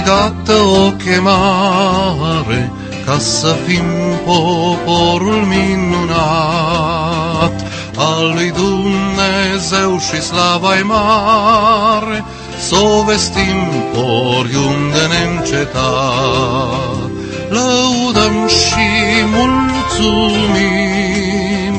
dată o chemare ca să fim poporul minunat al lui Dumnezeu și slava-i mare, s-o vestim oriunde neîncetat. Lăudăm și mulțumim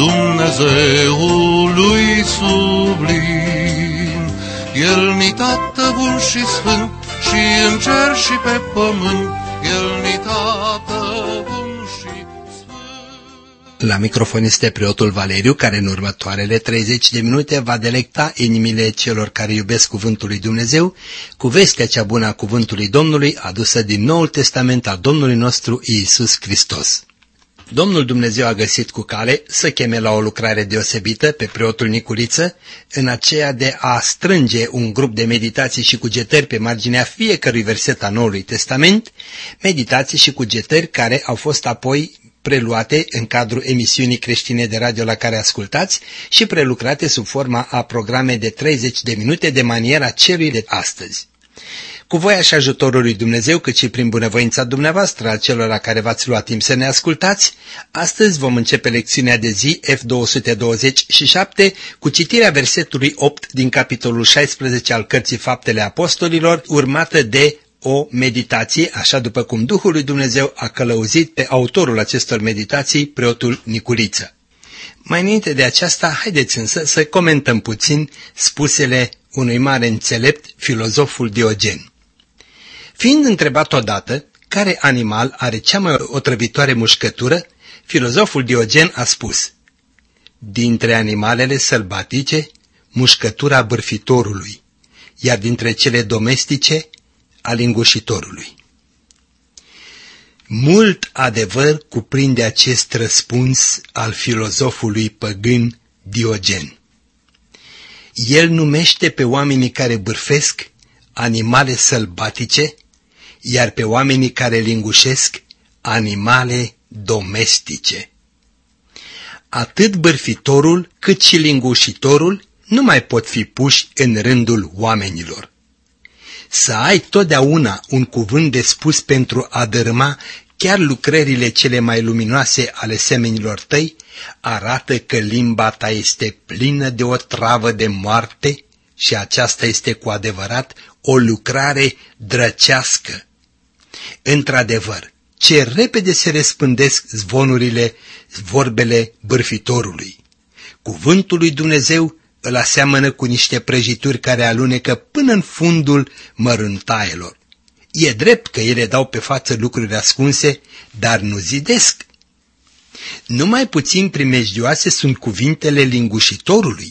Dumnezeului sublim. El ni Tată bun și sfânt, și în cer și pe pământ, El ni Tată bun și sfânt. La microfon este preotul Valeriu, care în următoarele 30 de minute va delecta inimile celor care iubesc cuvântul lui Dumnezeu cu vestea cea bună a cuvântului Domnului adusă din Noul Testament al Domnului nostru Iisus Hristos. Domnul Dumnezeu a găsit cu cale să cheme la o lucrare deosebită pe preotul Niculiță, în aceea de a strânge un grup de meditații și cugetări pe marginea fiecărui verset al Noului Testament, meditații și cugetări care au fost apoi preluate în cadrul emisiunii creștine de radio la care ascultați și prelucrate sub forma a programe de 30 de minute de maniera celui de astăzi. Cu voia și ajutorul lui Dumnezeu, cât și prin bunăvoința dumneavoastră a celor la care v-ați luat timp să ne ascultați, astăzi vom începe lecțiunea de zi F227 cu citirea versetului 8 din capitolul 16 al Cărții Faptele Apostolilor, urmată de o meditație, așa după cum Duhul lui Dumnezeu a călăuzit pe autorul acestor meditații, preotul Niculiță. Mai înainte de aceasta, haideți însă să comentăm puțin spusele unui mare înțelept, filozoful Diogen. Fiind întrebat odată care animal are cea mai otrăvitoare mușcătură, filozoful Diogen a spus: dintre animalele sălbatice, mușcătura bârfitorului, iar dintre cele domestice, a lingușitorului. Mult adevăr cuprinde acest răspuns al filozofului păgân Diogen. El numește pe oamenii care bârfesc animale sălbatice, iar pe oamenii care lingușesc animale domestice. Atât bârfitorul cât și lingușitorul nu mai pot fi puși în rândul oamenilor. Să ai totdeauna un cuvânt de spus pentru a dărâma chiar lucrările cele mai luminoase ale semenilor tăi, arată că limba ta este plină de o travă de moarte și aceasta este cu adevărat o lucrare drăcească. Într-adevăr, ce repede se răspândesc vorbele bârfitorului. Cuvântul lui Dumnezeu îl aseamănă cu niște prăjituri care alunecă până în fundul măruntaielor. E drept că ele dau pe față lucruri ascunse, dar nu zidesc. Numai puțin primejdioase sunt cuvintele lingușitorului.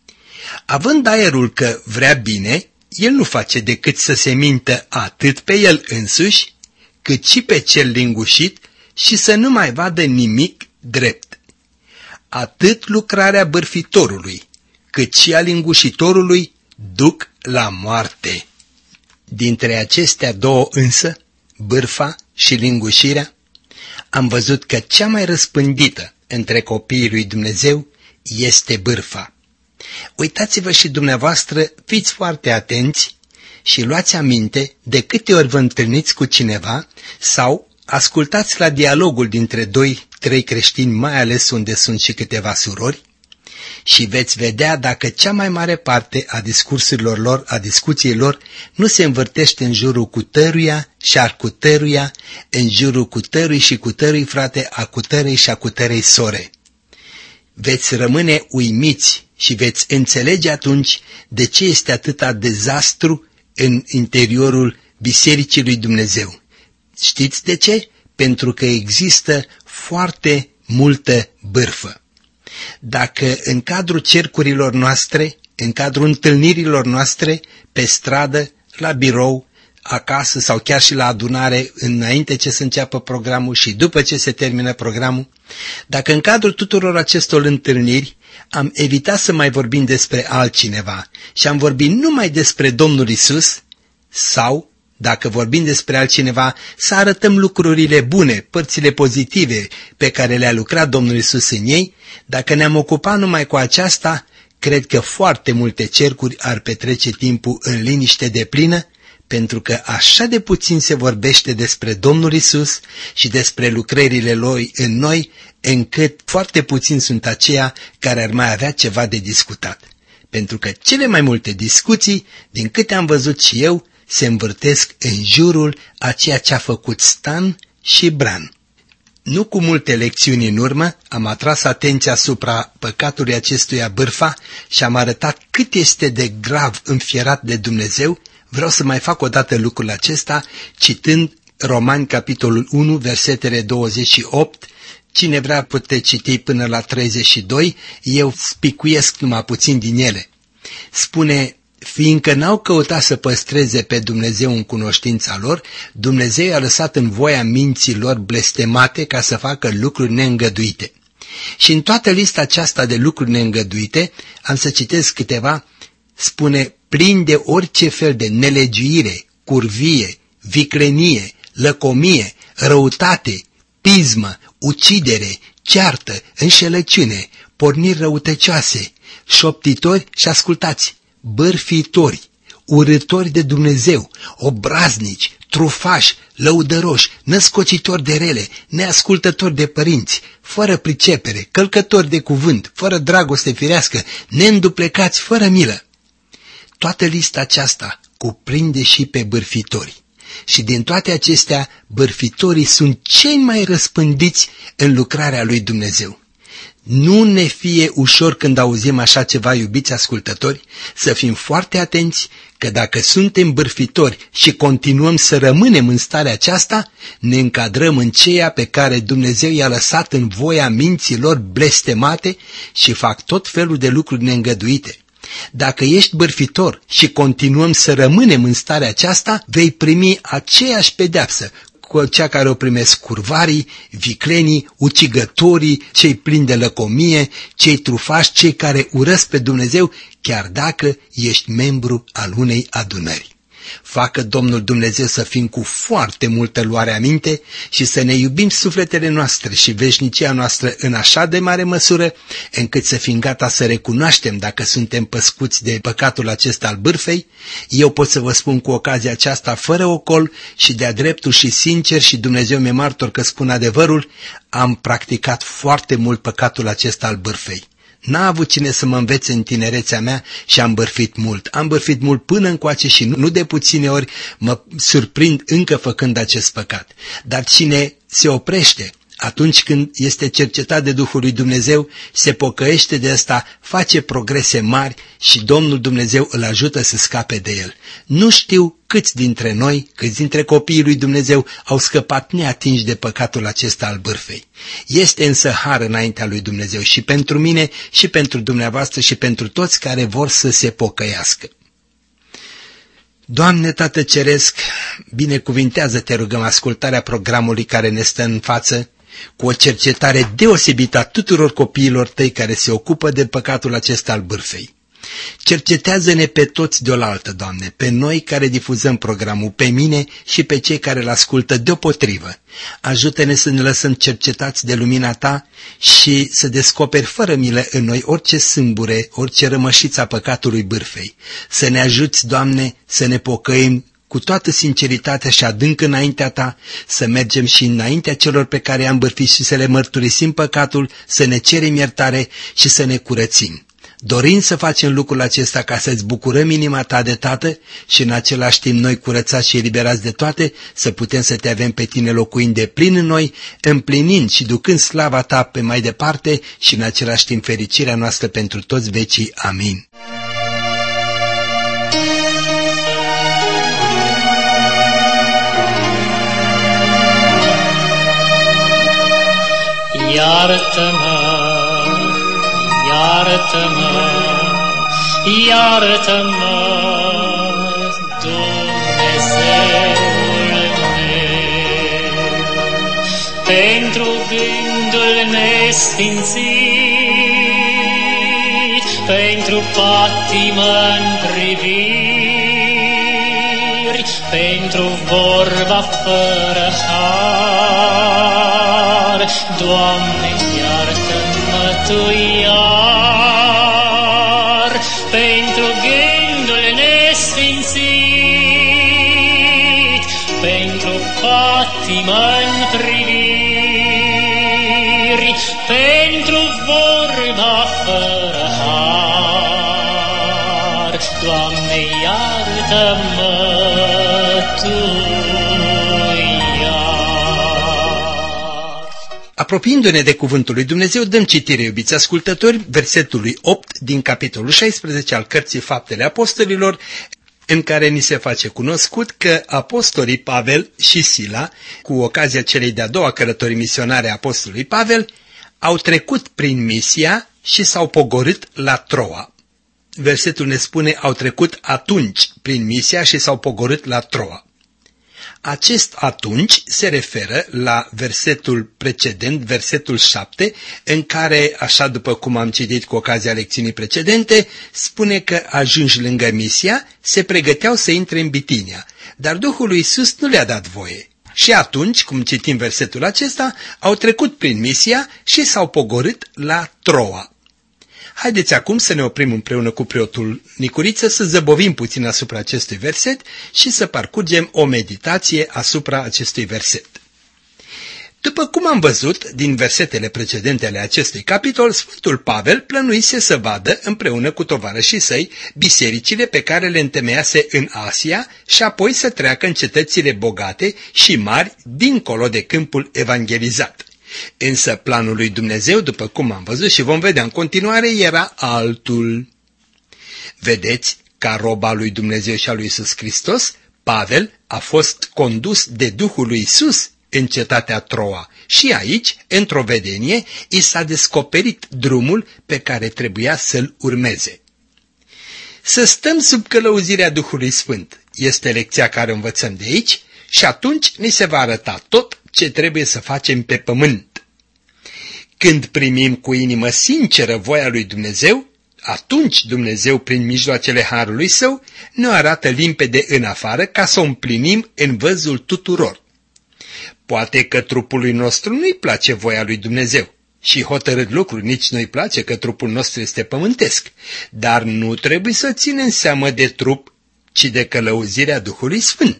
Având aerul că vrea bine, el nu face decât să se mintă atât pe el însuși, cât și pe cel lingușit și să nu mai vadă nimic drept. Atât lucrarea bârfitorului, cât și a lingușitorului duc la moarte. Dintre acestea două însă, bârfa și lingușirea, am văzut că cea mai răspândită între copiii lui Dumnezeu este bârfa. Uitați-vă și dumneavoastră, fiți foarte atenți și luați aminte de câte ori vă întâlniți cu cineva sau ascultați la dialogul dintre 2-3 creștini, mai ales unde sunt și câteva surori, și veți vedea dacă cea mai mare parte a discursurilor lor, a discuției lor, nu se învârtește în jurul cutăruia și a cutăruia, în jurul cutărui și cutărui frate, a cutărei și a cutărei sore. Veți rămâne uimiți și veți înțelege atunci de ce este atâta dezastru în interiorul Bisericii lui Dumnezeu. Știți de ce? Pentru că există foarte multă bârfă. Dacă în cadrul cercurilor noastre, în cadrul întâlnirilor noastre, pe stradă, la birou, acasă sau chiar și la adunare, înainte ce să înceapă programul și după ce se termină programul, dacă în cadrul tuturor acestor întâlniri am evitat să mai vorbim despre altcineva și am vorbit numai despre Domnul Isus, sau, dacă vorbim despre altcineva, să arătăm lucrurile bune, părțile pozitive pe care le-a lucrat Domnul Isus în ei, dacă ne-am ocupat numai cu aceasta, cred că foarte multe cercuri ar petrece timpul în liniște deplină, pentru că așa de puțin se vorbește despre Domnul Isus și despre lucrările Lui în noi, încât foarte puțini sunt aceia care ar mai avea ceva de discutat. Pentru că cele mai multe discuții, din câte am văzut și eu, se învârtesc în jurul a ceea ce a făcut Stan și Bran. Nu cu multe lecțiuni în urmă am atras atenția asupra păcatului acestuia Bârfa și am arătat cât este de grav înfierat de Dumnezeu. Vreau să mai fac o dată lucrul acesta citând Romani capitolul 1, versetele 28. Cine vrea putea citi până la 32, eu spicuiesc numai puțin din ele. Spune: fiindcă n-au căutat să păstreze pe Dumnezeu în cunoștința lor, Dumnezeu i-a lăsat în voia minții lor blestemate ca să facă lucruri neîngăduite. Și în toată lista aceasta de lucruri neîngăduite, am să citesc câteva, spune: plin de orice fel de nelegiuire, curvie, viclenie, lăcomie, răutate, pismă, ucidere, ceartă, înșelăciune, porniri răutăcioase, șoptitori și ascultați, bârfitori, urâtori de Dumnezeu, obraznici, trufași, lăudăroși, născocitori de rele, neascultători de părinți, fără pricepere, călcători de cuvânt, fără dragoste firească, neînduplecați, fără milă. Toată lista aceasta cuprinde și pe bârfitori. Și din toate acestea, bârfitorii sunt cei mai răspândiți în lucrarea lui Dumnezeu. Nu ne fie ușor când auzim așa ceva, iubiți ascultători, să fim foarte atenți că dacă suntem bârfitori și continuăm să rămânem în starea aceasta, ne încadrăm în ceea pe care Dumnezeu i-a lăsat în voia minților blestemate și fac tot felul de lucruri neîngăduite. Dacă ești bârfitor și continuăm să rămânem în starea aceasta, vei primi aceeași pedeapsă cu cea care o primesc curvarii, viclenii, ucigătorii, cei plini de lăcomie, cei trufași, cei care urăsc pe Dumnezeu, chiar dacă ești membru al unei adunări. Facă Domnul Dumnezeu să fim cu foarte multă luare aminte și să ne iubim sufletele noastre și veșnicia noastră în așa de mare măsură, încât să fim gata să recunoaștem dacă suntem păscuți de păcatul acesta al bârfei. Eu pot să vă spun cu ocazia aceasta fără ocol și de-a dreptul și sincer, și Dumnezeu mi-e martor că spun adevărul, am practicat foarte mult păcatul acesta al bârfei. N-a avut cine să mă învețe în tinerețea mea și am bârfit mult. Am bârfit mult până încoace și nu de puține ori mă surprind încă făcând acest păcat. Dar cine se oprește atunci când este cercetat de Duhul lui Dumnezeu, se pocăiește de asta, face progrese mari și Domnul Dumnezeu îl ajută să scape de el. Nu știu câți dintre noi, câți dintre copiii lui Dumnezeu au scăpat neatinși de păcatul acesta al bârfei. Este însă har înaintea lui Dumnezeu și pentru mine și pentru dumneavoastră și pentru toți care vor să se pocăiască. Doamne Tată Ceresc, binecuvintează-te, rugăm, ascultarea programului care ne stă în față, cu o cercetare deosebită a tuturor copiilor tăi care se ocupă de păcatul acesta al bârfei. Cercetează-ne pe toți deolaltă, Doamne, pe noi care difuzăm programul, pe mine și pe cei care îl ascultă deopotrivă. Ajută-ne să ne lăsăm cercetați de lumina Ta și să descoperi fără milă în noi orice sâmbure, orice rămășiță a păcatului bârfei. Să ne ajuți, Doamne, să ne pocăim cu toată sinceritatea și adânc înaintea Ta, să mergem și înaintea celor pe care i-am bârfit și să le mărturisim păcatul, să ne cerem iertare și să ne curățim. Dorind să facem lucrul acesta ca să-ți bucurăm inima Ta de Tată și în același timp noi curățați și eliberați de toate, să putem să Te avem pe Tine locuind de plin în noi, împlinind și ducând slava Ta pe mai departe și în același timp fericirea noastră pentru toți vecii. Amin. Iartă-mă, iartă-mă, iartă-mă, Dumnezeul meu, pentru gândul nesfințit, pentru patimă-n priviri, pentru vorba fără har. Doamne, iartă-mă Tu iar, pentru gândul nesfințit, pentru vorba fără har. Doamne, iartă-mă Tu iar. Apropiindu-ne de cuvântul lui Dumnezeu, dăm citire, iubiți ascultători, versetului 8 din capitolul 16 al cărții Faptele Apostolilor, în care ni se face cunoscut că apostolii Pavel și Sila, cu ocazia celei de-a doua călătorii misionare a apostolului Pavel, au trecut prin Misia și s-au pogorât la Troa. Versetul ne spune, au trecut atunci prin Misia și s-au pogorât la Troa. Acest atunci se referă la versetul precedent, versetul 7, în care, așa după cum am citit cu ocazia lecțiunii precedente, spune că ajunși lângă Misia, se pregăteau să intre în Bitinia, dar Duhul lui Iisus nu le-a dat voie. Și atunci, cum citim versetul acesta, au trecut prin Misia și s-au pogorât la Troa. Haideți acum să ne oprim împreună cu preotul Nicuriță, să zăbovim puțin asupra acestui verset și să parcurgem o meditație asupra acestui verset. După cum am văzut din versetele precedente ale acestui capitol, Sfântul Pavel plănuise să vadă împreună cu tovarășii săi bisericile pe care le întemeiase în Asia și apoi să treacă în cetățile bogate și mari dincolo de câmpul evangelizat. Însă planul lui Dumnezeu, după cum am văzut și vom vedea în continuare, era altul. Vedeți, ca rob al lui Dumnezeu și al lui Iisus Hristos, Pavel a fost condus de Duhul lui Iisus în cetatea Troa și aici, într-o vedenie, i s-a descoperit drumul pe care trebuia să-l urmeze. Să stăm sub călăuzirea Duhului Sfânt este lecția care o învățăm de aici și atunci ni se va arăta tot ce trebuie să facem pe pământ. Când primim cu inimă sinceră voia lui Dumnezeu, atunci Dumnezeu, prin mijloacele harului său, ne arată limpede în afară ca să o împlinim în văzul tuturor. Poate că trupului nostru nu-i place voia lui Dumnezeu și hotărât lucru nici nu-i place că trupul nostru este pământesc, dar nu trebuie să ținem seamă de trup, ci de călăuzirea Duhului Sfânt.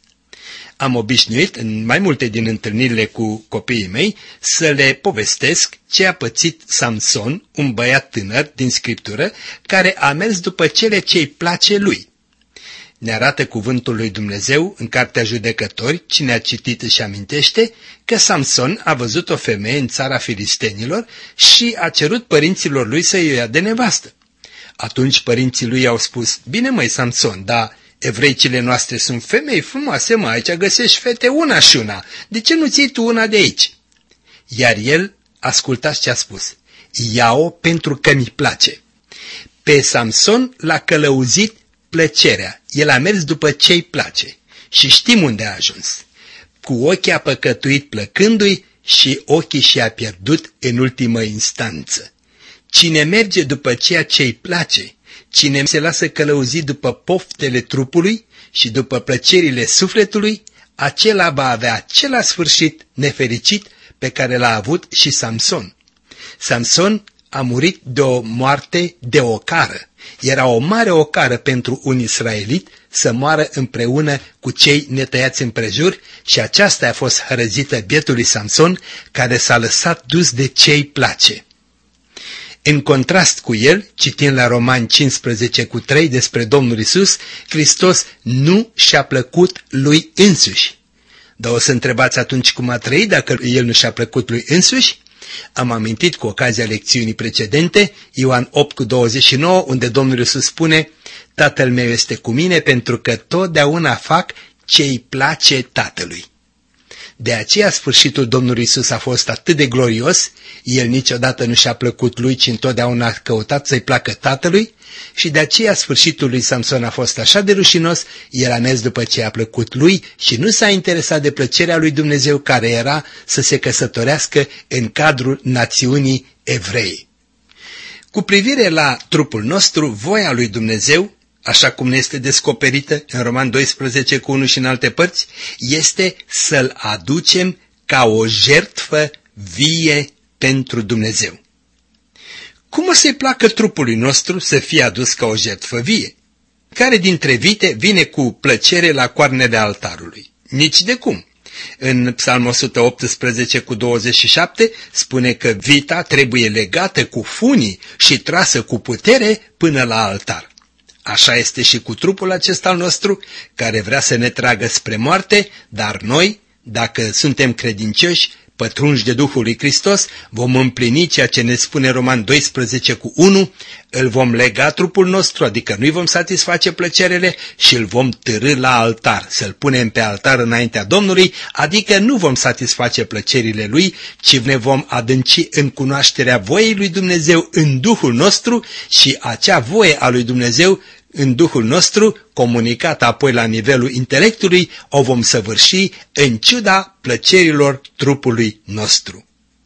Am obișnuit în mai multe din întâlnirile cu copiii mei să le povestesc ce a pățit Samson, un băiat tânăr din Scriptură, care a mers după cele ce-i place lui. Ne arată cuvântul lui Dumnezeu în Cartea Judecători, cine a citit își amintește, că Samson a văzut o femeie în țara filistenilor și a cerut părinților lui să-i ia de nevastă. Atunci părinții lui i-au spus, bine măi Samson, dar evreicile noastre sunt femei frumoase, mă, aici găsești fete una și una, de ce nu ții tu una de aici? Iar el, ascultați ce a spus, ia-o pentru că mi place. Pe Samson l-a călăuzit plăcerea, el a mers după ce-i place și știm unde a ajuns. Cu ochii a păcătuit plăcându-i și ochii și-a pierdut în ultimă instanță. Cine merge după ceea ce-i place, cine se lasă călăuzit după poftele trupului și după plăcerile sufletului, acela va avea același sfârșit nefericit pe care l-a avut și Samson. Samson a murit de o moarte de ocară. Era o mare ocară pentru un israelit să moară împreună cu cei netăiați împrejur și aceasta a fost hărăzită bietului Samson, care s-a lăsat dus de ce-i place. În contrast cu el, citind la Romani 15:3 despre Domnul Iisus, Hristos nu și-a plăcut lui însuși. Dar o să întrebați atunci cum a trăit dacă el nu și-a plăcut lui însuși? Am amintit cu ocazia lecțiunii precedente, Ioan 8:29, unde Domnul Iisus spune, Tatăl meu este cu mine pentru că totdeauna fac ce-i place Tatălui. De aceea sfârșitul Domnului Iisus a fost atât de glorios, el niciodată nu și-a plăcut lui, ci întotdeauna a căutat să-i placă Tatălui, și de aceea sfârșitul lui Samson a fost așa de rușinos, el a mers după ce a plăcut lui și nu s-a interesat de plăcerea lui Dumnezeu, care era să se căsătorească în cadrul națiunii evrei. Cu privire la trupul nostru, voia lui Dumnezeu, așa cum ne este descoperită în Roman 12:1 și în alte părți, este să-l aducem ca o jertfă vie pentru Dumnezeu. Cum o să-i placă trupului nostru să fie adus ca o jertfă vie? Care dintre vite vine cu plăcere la coarnele altarului? Nici de cum. În Psalmul 118 cu 27 spune că vita trebuie legată cu funii și trasă cu putere până la altar. Așa este și cu trupul acesta al nostru, care vrea să ne tragă spre moarte, dar noi, dacă suntem credincioși, pătrunși de Duhul lui Hristos, vom împlini ceea ce ne spune Roman 12 cu 1, îl vom lega trupul nostru, adică nu-i vom satisface plăcerele și îl vom târî la altar, să-l punem pe altar înaintea Domnului, adică nu vom satisface plăcerile lui, ci ne vom adânci în cunoașterea voiei lui Dumnezeu în Duhul nostru și acea voie a lui Dumnezeu în Duhul nostru, comunicată apoi la nivelul intelectului, o vom săvârși în ciuda plăcerilor trupului nostru.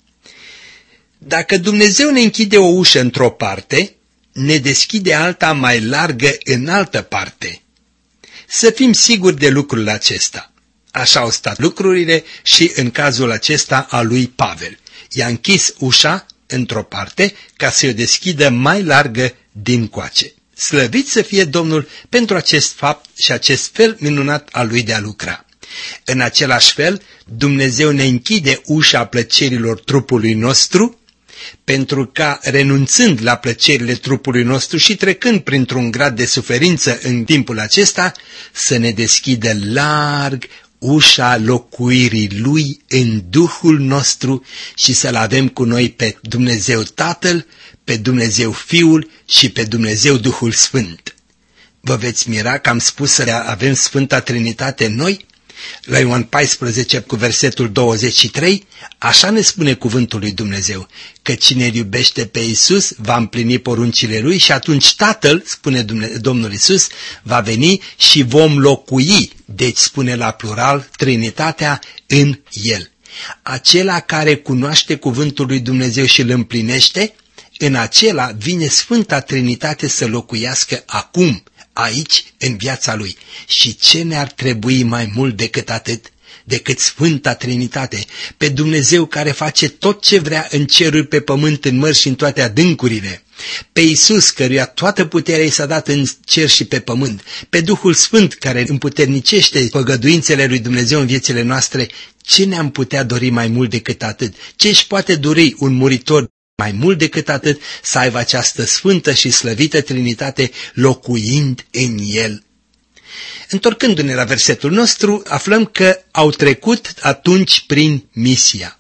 Dacă Dumnezeu ne închide o ușă într-o parte, ne deschide alta mai largă în altă parte. Să fim siguri de lucrul acesta. Așa au stat lucrurile și în cazul acesta al lui Pavel. I-a închis ușa într-o parte ca să o deschidă mai largă dincoace. Slăvit să fie Domnul pentru acest fapt și acest fel minunat al lui de a lucra. În același fel, Dumnezeu ne închide ușa plăcerilor trupului nostru, pentru ca, renunțând la plăcerile trupului nostru și trecând printr-un grad de suferință în timpul acesta, să ne deschidă larg ușa locuirii Lui în Duhul nostru și să-L avem cu noi pe Dumnezeu Tatăl, pe Dumnezeu Fiul și pe Dumnezeu Duhul Sfânt. Vă veți mira că am spus să avem Sfânta Trinitate în noi? La Ioan 14 cu versetul 23, așa ne spune cuvântul lui Dumnezeu, că cine iubește pe Iisus va împlini poruncile Lui și atunci Tatăl, spune Domnul Iisus, va veni și vom locui, deci spune la plural, Trinitatea în El. Acela care cunoaște cuvântul lui Dumnezeu și îl împlinește, în acela vine Sfânta Trinitate să locuiască acum, aici, în viața lui. Și ce ne-ar trebui mai mult decât atât, decât Sfânta Trinitate, pe Dumnezeu care face tot ce vrea în ceruri, pe pământ, în mări și în toate adâncurile, pe Iisus căruia toată puterea i s-a dat în cer și pe pământ, pe Duhul Sfânt care împuternicește făgăduințele lui Dumnezeu în viețile noastre, ce ne-am putea dori mai mult decât atât? Ce își poate dori un muritor mai mult decât atât să aibă această sfântă și slăvită Trinitate locuind în el? Întorcându-ne la versetul nostru, aflăm că au trecut atunci prin misia.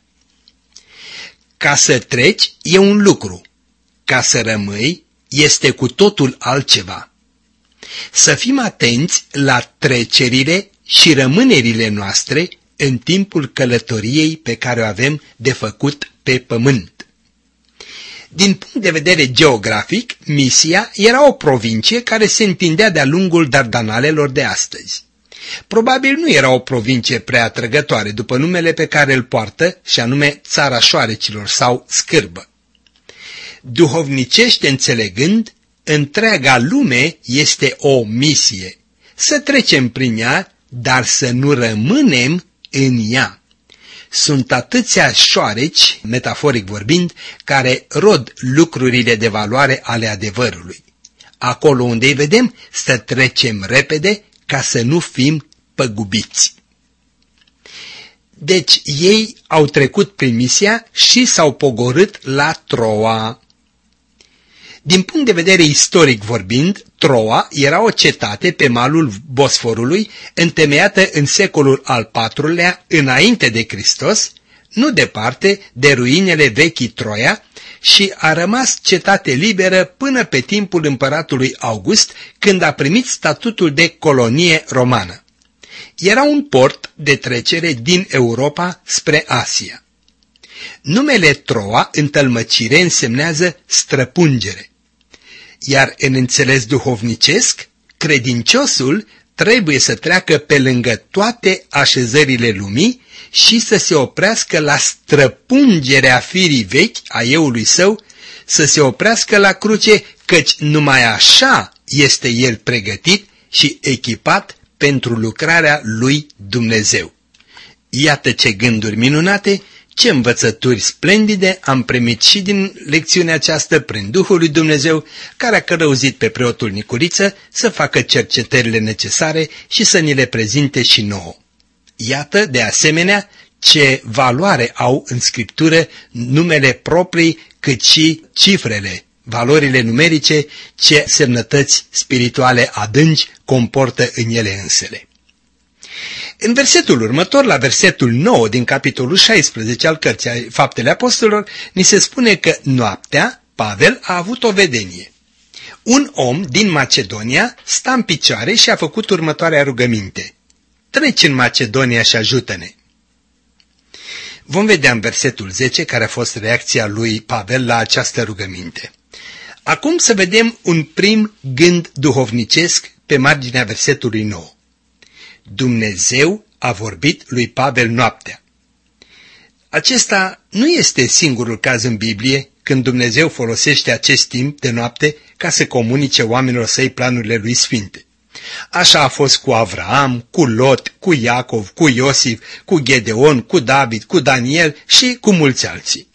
Ca să treci e un lucru, ca să rămâi este cu totul altceva. Să fim atenți la trecerile și rămânerile noastre în timpul călătoriei pe care o avem de făcut pe pământ. Din punct de vedere geografic, Misia era o provincie care se întindea de-a lungul Dardanalelor de astăzi. Probabil nu era o provincie prea atrăgătoare după numele pe care îl poartă, și anume Țara Șoarecilor sau Scârbă. Duhovnicește înțelegând, întreaga lume este o misie. Să trecem prin ea, dar să nu rămânem în ea. Sunt atâția șoareci, metaforic vorbind, care rod lucrurile de valoare ale adevărului. Acolo unde îi vedem, să trecem repede ca să nu fim păgubiți. Deci ei au trecut prin misia și s-au pogorât la Troa. Din punct de vedere istoric vorbind, Troa era o cetate pe malul Bosforului, întemeiată în secolul al IV-lea înainte de Hristos, nu departe de ruinele vechii Troia, și a rămas cetate liberă până pe timpul împăratului August, când a primit statutul de colonie romană. Era un port de trecere din Europa spre Asia. Numele Troa în tălmăcire însemnează străpungere. Iar în înțeles duhovnicesc, credinciosul trebuie să treacă pe lângă toate așezările lumii și să se oprească la străpungerea firii vechi a euului său, să se oprească la cruce, căci numai așa este el pregătit și echipat pentru lucrarea lui Dumnezeu. Iată ce gânduri minunate, ce învățături splendide am primit și din lecțiunea aceasta prin Duhul lui Dumnezeu, care a călăuzit pe preotul Nicuriță să facă cercetările necesare și să ni le prezinte și nouă. Iată, de asemenea, ce valoare au în Scriptură numele proprii, cât și cifrele, valorile numerice, ce semnătăți spirituale adânci comportă în ele însele. În versetul următor, la versetul 9 din capitolul 16 al cărții Faptele Apostolilor, ni se spune că noaptea Pavel a avut o vedenie. Un om din Macedonia sta în picioare și a făcut următoarea rugăminte: treci în Macedonia și ajută-ne. Vom vedea în versetul 10 care a fost reacția lui Pavel la această rugăminte. Acum să vedem un prim gând duhovnicesc pe marginea versetului 9. Dumnezeu a vorbit lui Pavel noaptea. Acesta nu este singurul caz în Biblie când Dumnezeu folosește acest timp de noapte ca să comunice oamenilor săi planurile lui sfinte. Așa a fost cu Avraam, cu Lot, cu Iacov, cu Iosif, cu Gedeon, cu David, cu Daniel și cu mulți alții.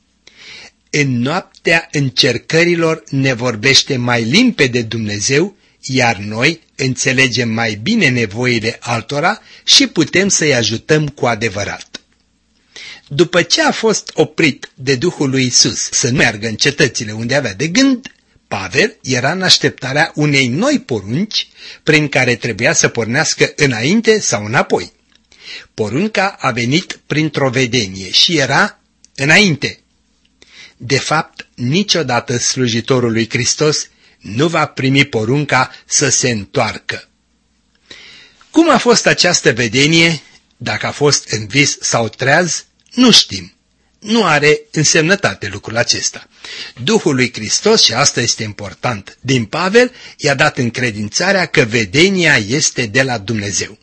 În noaptea încercărilor ne vorbește mai limpede Dumnezeu, iar noi înțelegem mai bine nevoile altora și putem să-i ajutăm cu adevărat. După ce a fost oprit de Duhul lui Iisus să nu meargă în cetățile unde avea de gând, Pavel era în așteptarea unei noi porunci prin care trebuia să pornească înainte sau înapoi. Porunca a venit printr-o vedenie și era înainte. De fapt, niciodată slujitorul lui Hristos nu va primi porunca să se întoarcă. Cum a fost această vedenie, dacă a fost în vis sau treaz, nu știm. Nu are însemnătate lucrul acesta. Duhul lui Hristos, și asta este important, din Pavel i-a dat încredințarea că vedenia este de la Dumnezeu.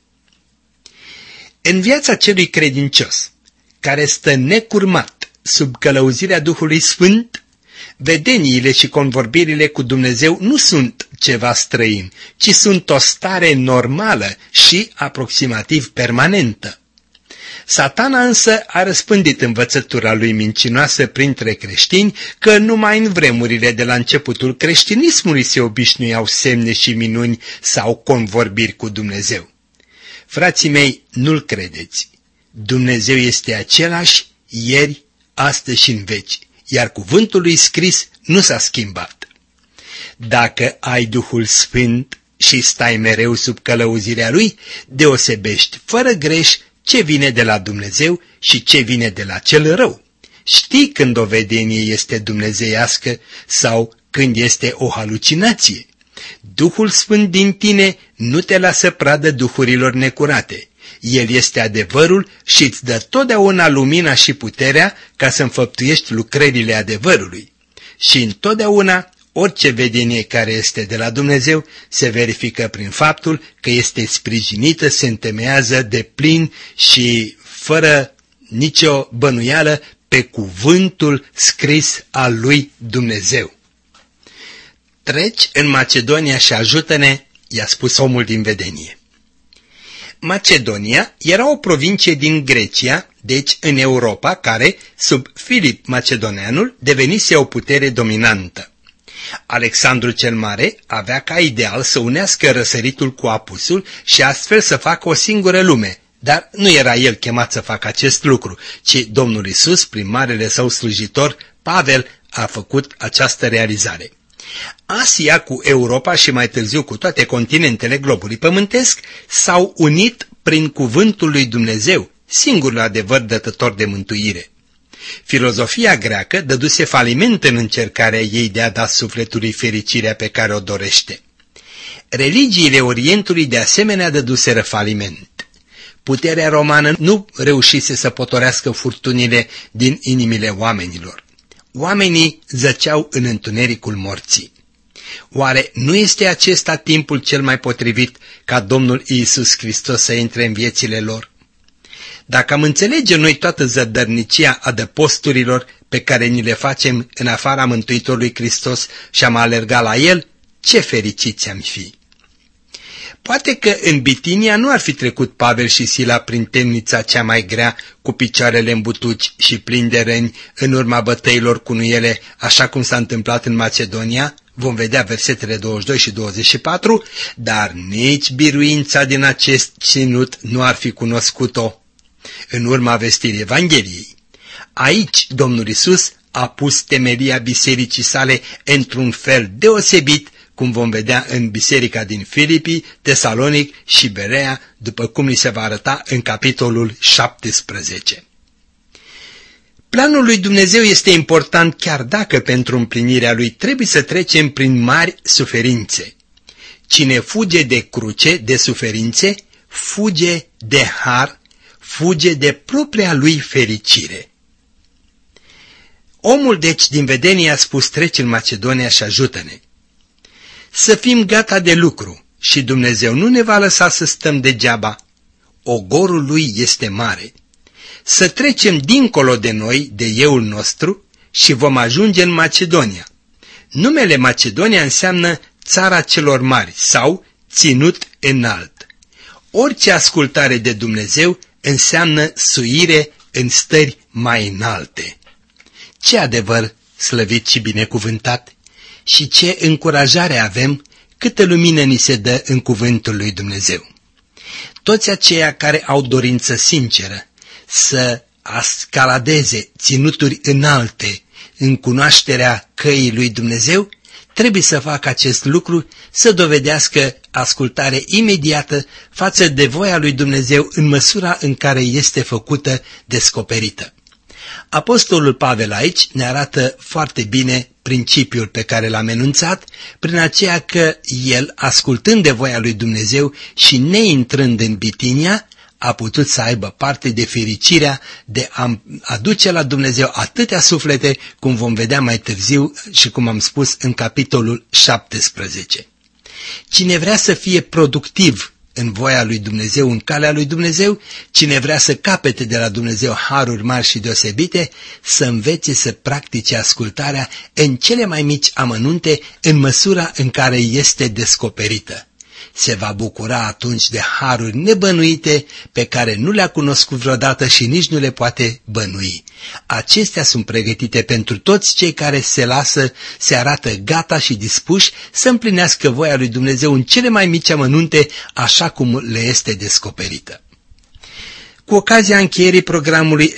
În viața celui credincios, care stă necurmat sub călăuzirea Duhului Sfânt, vedeniile și convorbirile cu Dumnezeu nu sunt ceva străin, ci sunt o stare normală și aproximativ permanentă. Satana însă a răspândit învățătura lui mincinoasă printre creștini că numai în vremurile de la începutul creștinismului se obișnuiau semne și minuni sau convorbiri cu Dumnezeu. Frații mei, nu-l credeți. Dumnezeu este același ieri, astăzi și în veci, iar cuvântul lui scris nu s-a schimbat. Dacă ai Duhul Sfânt și stai mereu sub călăuzirea lui, deosebești fără greș ce vine de la Dumnezeu și ce vine de la cel rău. Știi când o vedenie este dumnezeiască sau când este o halucinație. Duhul Sfânt din tine nu te lasă pradă duhurilor necurate. El este adevărul și îți dă totdeauna lumina și puterea ca să înfăptuiești lucrările adevărului. Și întotdeauna orice vedenie care este de la Dumnezeu se verifică prin faptul că este sprijinită, se întemeiază de plin și fără nicio bănuială pe cuvântul scris al lui Dumnezeu. Treci în Macedonia și ajută-ne, i-a spus omul din vedenie. Macedonia era o provincie din Grecia, deci în Europa, care, sub Filip Macedoneanul, devenise o putere dominantă. Alexandru cel Mare avea ca ideal să unească răsăritul cu apusul și astfel să facă o singură lume, dar nu era el chemat să facă acest lucru, ci Domnul Iisus, prin marele său slujitor, Pavel, a făcut această realizare. Asia cu Europa și mai târziu cu toate continentele globului pământesc s-au unit prin cuvântul lui Dumnezeu, singurul adevăr dătător de mântuire. Filozofia greacă dăduse faliment în încercarea ei de a da sufletului fericirea pe care o dorește. Religiile Orientului de asemenea dăduseră faliment. Puterea romană nu reușise să potorească furtunile din inimile oamenilor. Oamenii zăceau în întunericul morții. Oare nu este acesta timpul cel mai potrivit ca Domnul Iisus Hristos să intre în viețile lor? Dacă am înțelege noi toată zădărnicia adăposturilor pe care ni le facem în afara Mântuitorului Hristos și am alergat la El, ce fericiți am fi! Poate că în Bitinia nu ar fi trecut Pavel și Sila prin temnița cea mai grea, cu picioarele în butuci și plini de răni în urma bătăilor cu nuiele, așa cum s-a întâmplat în Macedonia, vom vedea versetele 22 și 24, dar nici biruința din acest ținut nu ar fi cunoscut-o în urma vestirii Evangheliei. Aici Domnul Iisus a pus temelia bisericii sale într-un fel deosebit, cum vom vedea în biserica din Filipii, Tesalonic și Berea, după cum ni se va arăta în capitolul 17. Planul lui Dumnezeu este important chiar dacă pentru împlinirea lui trebuie să trecem prin mari suferințe. Cine fuge de cruce, de suferințe, fuge de har, fuge de propria lui fericire. Omul deci din vedenie a spus: treci în Macedonia și ajută-ne. Să fim gata de lucru și Dumnezeu nu ne va lăsa să stăm degeaba. Ogorul lui este mare. Să trecem dincolo de noi, de euul nostru, și vom ajunge în Macedonia. Numele Macedonia înseamnă țara celor mari sau ținut înalt. Orice ascultare de Dumnezeu înseamnă suire în stări mai înalte. Ce adevăr slăvit și binecuvântat și ce încurajare avem, câtă lumină ni se dă în cuvântul lui Dumnezeu. Toți aceia care au dorință sinceră să escaladeze ținuturi înalte în cunoașterea căii lui Dumnezeu, trebuie să facă acest lucru, să dovedească ascultare imediată față de voia lui Dumnezeu în măsura în care este făcută descoperită. Apostolul Pavel aici ne arată foarte bine principiul pe care l-am enunțat, prin aceea că el, ascultând de voia lui Dumnezeu și neintrând în Bitinia, a putut să aibă parte de fericirea de a aduce la Dumnezeu atâtea suflete, cum vom vedea mai târziu și cum am spus în capitolul 17. Cine vrea să fie productiv în voia lui Dumnezeu, în calea lui Dumnezeu, cine vrea să capete de la Dumnezeu haruri mari și deosebite, să învețe să practice ascultarea în cele mai mici amănunte, în măsura în care este descoperită. Se va bucura atunci de haruri nebănuite pe care nu le-a cunoscut vreodată și nici nu le poate bănui. Acestea sunt pregătite pentru toți cei care se arată gata și dispuși să împlinească voia lui Dumnezeu în cele mai mici amănunte, așa cum le este descoperită. Cu ocazia încheierii programului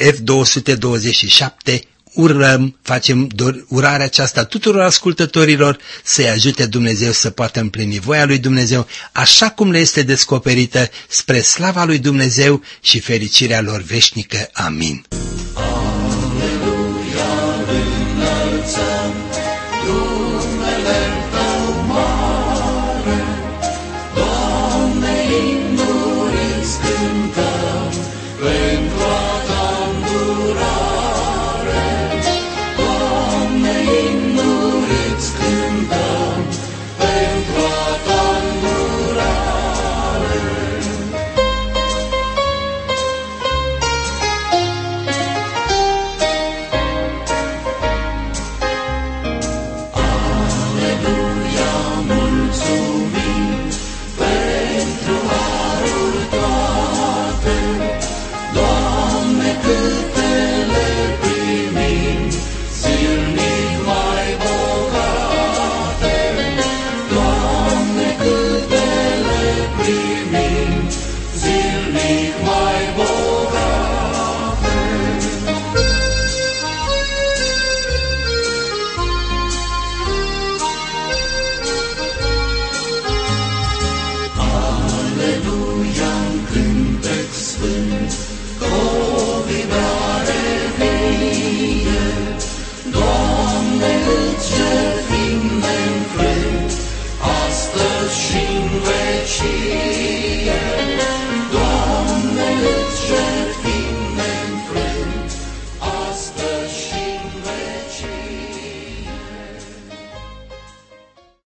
F227, facem urarea aceasta tuturor ascultătorilor, să-i ajute Dumnezeu să poată împlini voia lui Dumnezeu așa cum le este descoperită, spre slava lui Dumnezeu și fericirea lor veșnică. Amin. Aleluia, înălțăm numele